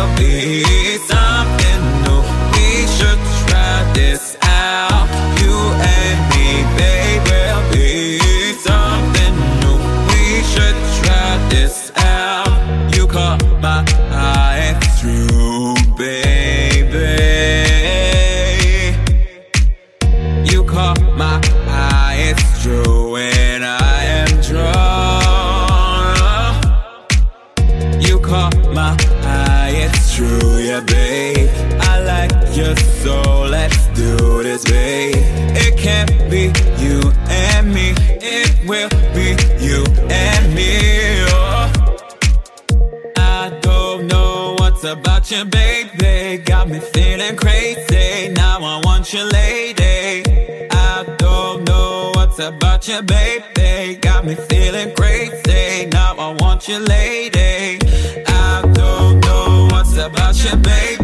will be something new. We should try this out. You and me, babe, will be something new. We should try this out. You caught my eye through, baby. You caught my eye, it's true, and I am drawn. You caught my eye, it's true, yeah, babe. I like you, so let's do this, babe. It can't be you and me, it will be you and me. Oh, I don't know what's about you, baby. Got me feeling crazy. Now I want you, lady. I don't know what's about you, baby. Got me feeling crazy. Now I want you, lady. I don't know what's about you, baby.